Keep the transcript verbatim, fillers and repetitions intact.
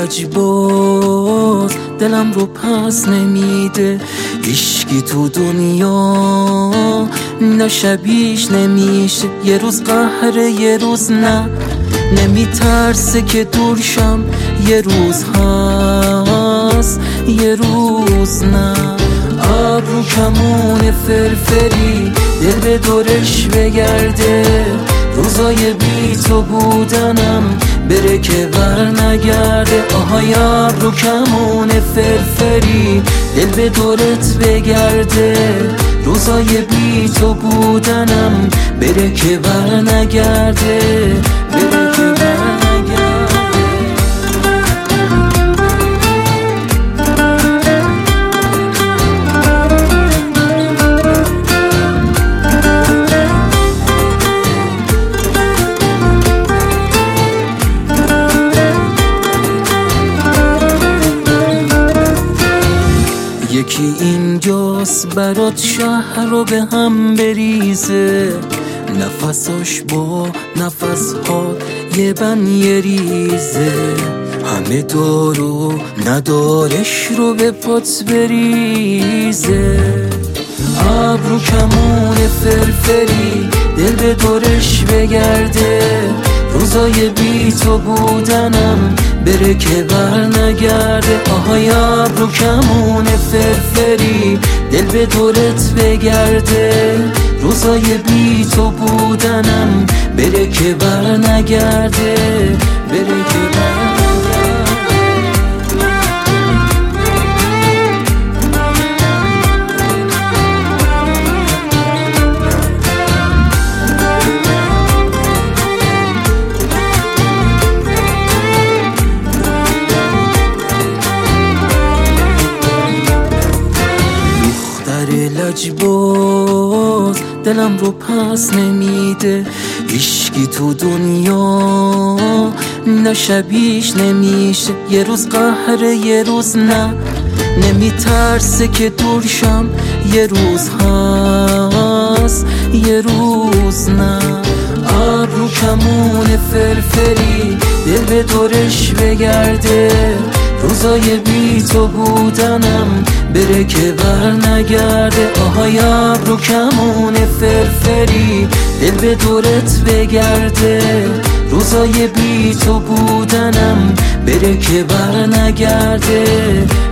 لجباز دلم رو پس نمیده، هیشکی تو دنیا نه شبیش نمیشه. یه روز قهره یه روز نه، نمیترسه که دورشم، یه روز هست یه روز نه. ابرو کمون فرفری دل به دورش بگرده، روزای بی تو بودنم بره که بر نگرده. آهای ابرو کمون فرفری دل به دورت بگرده، روزای بی تو بودنم بره که بر نگرده، بره که بر نگرده. یکی اینجاست برات شهر رو به هم بریزه، نفساش با نفسها یه بن یه ریزه، همه دارو ندارش رو به پات بریزه. ابرو کمون فرفری دل به دورش بگرده، روزای بی تو بودنم بره که بر نگرده. آهای ابرو کمون فرفری دل به دورت بگرده، روزای بی تو بودنم بره که بر نگرده، بره که بر نگرده. لجباز دلم رو پس نمیده، هیشکی تو دنیا نه شبیش نمیشه. یه روز قهره یه روز نه، نمیترسه که دورشم، یه روز هست یه روز نه. ابرو کمون فرفری دل به دورش بگرده، روزای بی تو بودنم بره که بر نگرده. آهای ابرو کمون فرفری دل به دورت بگرده، روزای بی تو بودنم بره که بر نگرده.